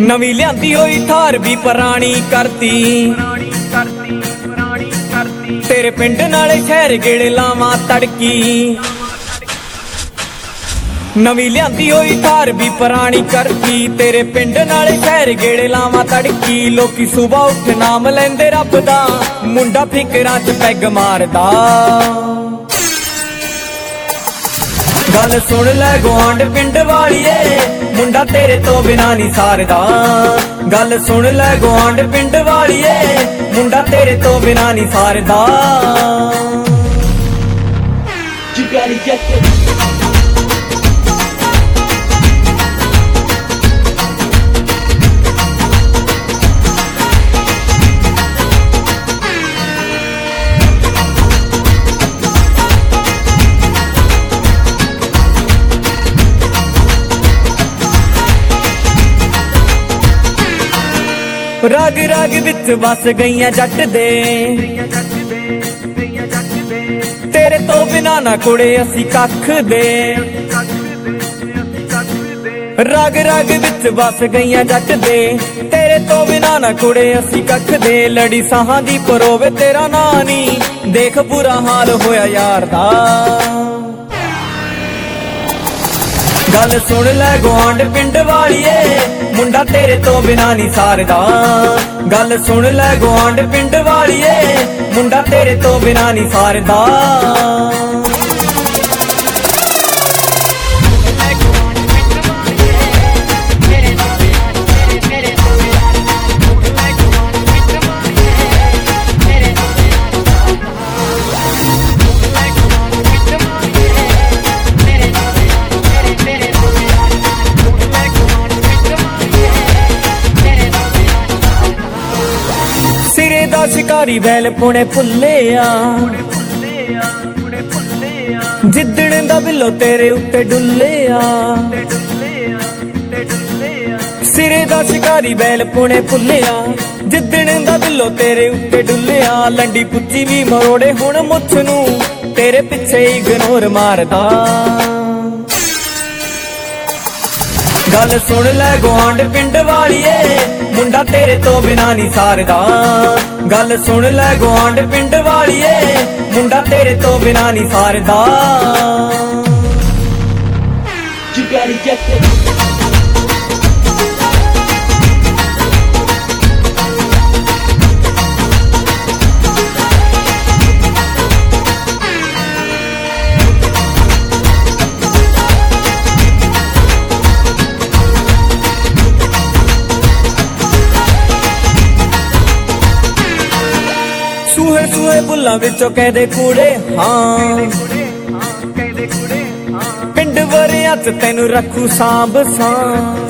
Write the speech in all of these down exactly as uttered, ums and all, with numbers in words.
नवी लियांदी होई थार भी पुरानी करती तेरे पिंड नाले शहर गेड़े लावां तड़की। नवी लियांदी होई थार भी पुरानी करती तेरे पिंड नाले शहर गेड़े लावां तड़की। लोकी सुबह उठ नाम लैंदे रब दा मुंडा फिकरां च पैग मारदा। गल सुन लै गुआंढ पिंड वालिए मुंडा तेरे तो बिना नहीं सारदा। गल सुन लै गुआंढ पिंड वालिए मुंडा तेरे तो बिना नहीं सारदा। You gotta get it. राग राग विच बस गईयां जट दे तेरे तो बिना ना कुड़े असी कख दे। राग राग विच बस गईयां जट दे तेरे तो बिना ना कुड़े असी कख दे। लड़ी साहां दी परोवे तेरा ना नी देख बुरा हाल होया यार दा। गल सुन लै गुआंढ पिंड वालिए मुंडा तेरे तो बिना नहीं सारदा। गल सुन लै गुआंढ पिंड वालिए मुंडा तेरे तो बिना नहीं सारदा। शिकारी बैल पुणे भुल्ले आ जिद्दण दा बिल्लो तेरे उत्ते डुल्ले आ। सिरे दा शिकारी बैल पुणे भुल्ले आ जिद्दण दा बिल्लो तेरे उत्ते डुल्ले आ। लंडी पुच्ची भी मरोड़े हुण मुछ नू तेरे पिछे इग्नोर मारदा। गल सुन लै गुआंढ पिंड वालिए मुंडा तेरे तो बिना नहीं सारदा। गल सुन लै गुआंढ पिंड वालिए मुंडा तेरे तो बिना नहीं सारदा। You gotta get it. सूहे सूहे बुल्लां विचों कहदे कूड़े हाँ पिंड वरियां च तैनू रखू सांभ सां।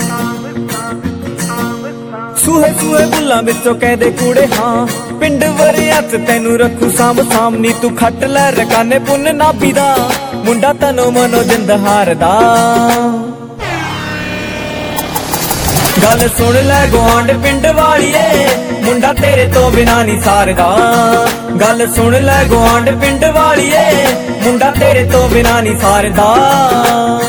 सूहे सूहे बुल्लां विचों कहदे कूड़े हाँ पिंड वरियां च तैनू रखू सांभ साम। नी तू खट लै रकाने पुन नाभी दा मुंडा तनो मनो जिंद हारदा। गल सुन लै गुआंढ पिंड वालिए मुंडा तेरे तो बिना नहीं सारदा। गल सुन लै गुआंढ पिंड वालिए मुंडा तेरे तो बिना नहीं सारदा।